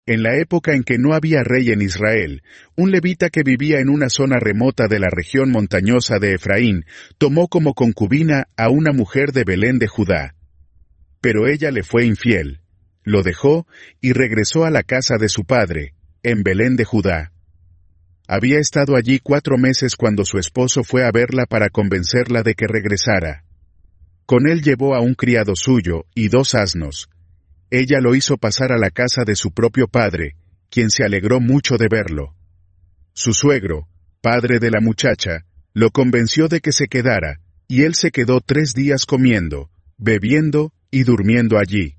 En la época en que no había rey en Israel, un levita que vivía en una zona remota de la región montañosa de Efraín tomó como concubina a una mujer de Belén de Judá. Pero ella le fue infiel, lo dejó y regresó a la casa de su padre, en Belén de Judá. Había estado allí 4 meses cuando su esposo fue a verla para convencerla de que regresara. Con él llevó a un criado suyo y 2 asnos. Ella lo hizo pasar a la casa de su propio padre, quien se alegró mucho de verlo. Su suegro, padre de la muchacha, lo convenció de que se quedara, y él se quedó 3 días comiendo, bebiendo y durmiendo allí.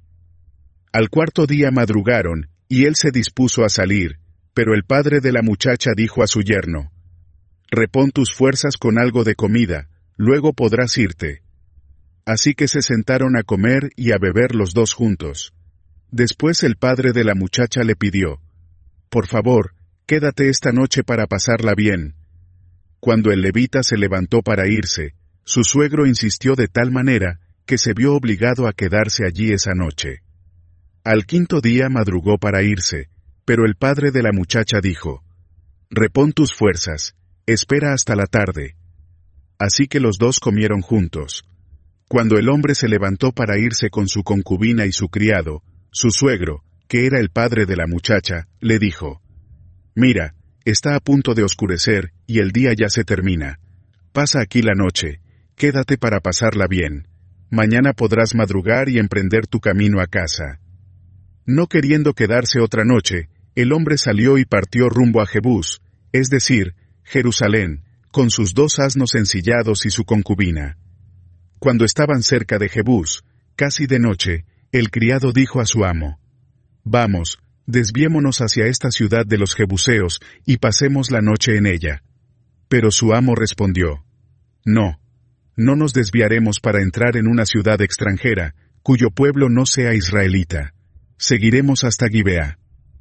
Al 4.º día madrugaron, y él se dispuso a salir, pero el padre de la muchacha dijo a su yerno: «Repón tus fuerzas con algo de comida, luego podrás irte». Así que se sentaron a comer y a beber los 2 juntos. Después el padre de la muchacha le pidió: «Por favor, quédate esta noche para pasarla bien». Cuando el levita se levantó para irse, su suegro insistió de tal manera que se vio obligado a quedarse allí esa noche. Al 5.º día madrugó para irse, pero el padre de la muchacha dijo: «Repón tus fuerzas, espera hasta la tarde». Así que los 2 comieron juntos. Cuando el hombre se levantó para irse con su concubina y su criado, su suegro, que era el padre de la muchacha, le dijo: «Mira, está a punto de oscurecer y el día ya se termina. Pasa aquí la noche, quédate para pasarla bien. Mañana podrás madrugar y emprender tu camino a casa». No queriendo quedarse otra noche, el hombre salió y partió rumbo a Jebús, es decir, Jerusalén, con sus 2 asnos ensillados y su concubina. Cuando estaban cerca de Jebús, casi de noche, el criado dijo a su amo: «Vamos, desviémonos hacia esta ciudad de los jebuseos y pasemos la noche en ella». Pero su amo respondió: «No, no nos desviaremos para entrar en una ciudad extranjera, cuyo pueblo no sea israelita. Seguiremos hasta Gibeá».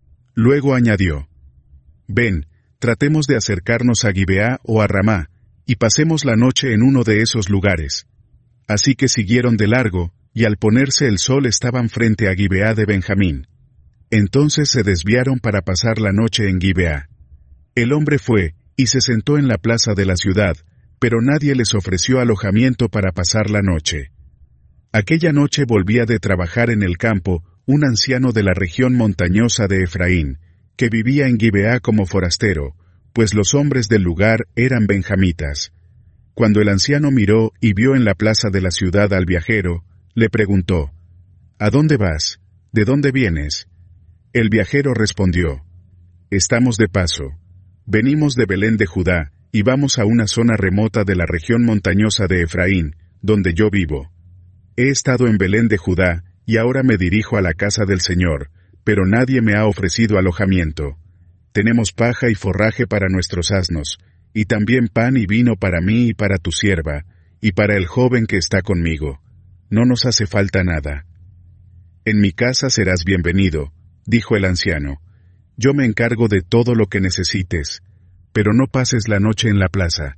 Luego añadió: «Ven, tratemos de acercarnos a Gibeá o a Ramá, y pasemos la noche en uno de esos lugares». Así que siguieron de largo, y al ponerse el sol estaban frente a Gibeá de Benjamín. Entonces se desviaron para pasar la noche en Gibeá. El hombre fue, y se sentó en la plaza de la ciudad, pero nadie les ofreció alojamiento para pasar la noche. Aquella noche volvía de trabajar en el campo un anciano de la región montañosa de Efraín, que vivía en Gibeá como forastero, pues los hombres del lugar eran benjamitas. Cuando el anciano miró y vio en la plaza de la ciudad al viajero, le preguntó: «¿A dónde vas? ¿De dónde vienes?» El viajero respondió: «Estamos de paso. Venimos de Belén de Judá, y vamos a una zona remota de la región montañosa de Efraín, donde yo vivo. He estado en Belén de Judá, y ahora me dirijo a la casa del Señor, pero nadie me ha ofrecido alojamiento. Tenemos paja y forraje para nuestros asnos, y también pan y vino para mí y para tu sierva, y para el joven que está conmigo. No nos hace falta nada». «En mi casa serás bienvenido», dijo el anciano. «Yo me encargo de todo lo que necesites, pero no pases la noche en la plaza».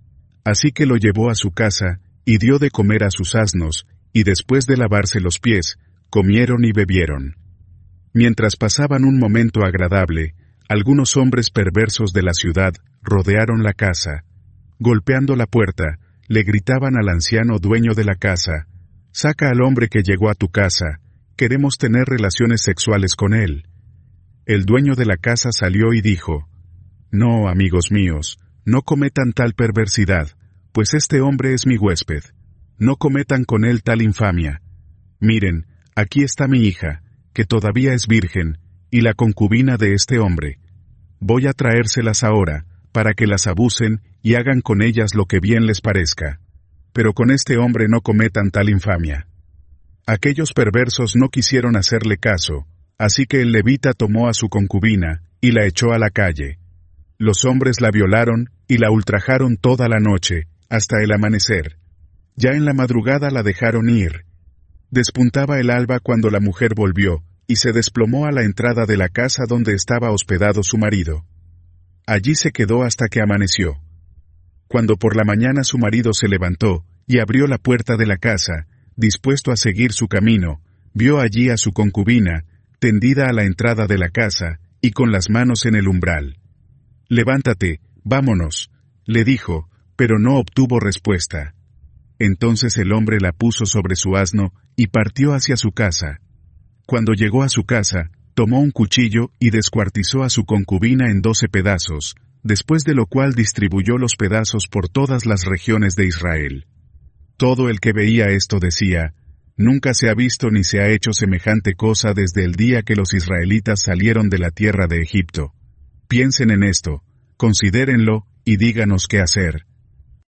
Así que lo llevó a su casa, y dio de comer a sus asnos, y después de lavarse los pies, comieron y bebieron. Mientras pasaban un momento agradable, algunos hombres perversos de la ciudad rodearon la casa. Golpeando la puerta, le gritaban al anciano dueño de la casa: «Saca al hombre que llegó a tu casa, queremos tener relaciones sexuales con él». El dueño de la casa salió y dijo: «No, amigos míos, no cometan tal perversidad, pues este hombre es mi huésped. No cometan con él tal infamia. Miren, aquí está mi hija, que todavía es virgen, y la concubina de este hombre. Voy a traérselas ahora, para que las abusen y hagan con ellas lo que bien les parezca. Pero con este hombre no cometan tal infamia». Aquellos perversos no quisieron hacerle caso, así que el levita tomó a su concubina y la echó a la calle. Los hombres la violaron y la ultrajaron toda la noche, hasta el amanecer. Ya en la madrugada la dejaron ir. Despuntaba el alba cuando la mujer volvió, y se desplomó a la entrada de la casa donde estaba hospedado su marido. Allí se quedó hasta que amaneció. Cuando por la mañana su marido se levantó y abrió la puerta de la casa, dispuesto a seguir su camino, vio allí a su concubina, tendida a la entrada de la casa, y con las manos en el umbral. «Levántate, vámonos», le dijo, pero no obtuvo respuesta. Entonces el hombre la puso sobre su asno, y partió hacia su casa. Cuando llegó a su casa, tomó un cuchillo y descuartizó a su concubina en 12 pedazos, después de lo cual distribuyó los pedazos por todas las regiones de Israel. Todo el que veía esto decía: «Nunca se ha visto ni se ha hecho semejante cosa desde el día que los israelitas salieron de la tierra de Egipto. Piensen en esto, considérenlo, y díganos qué hacer».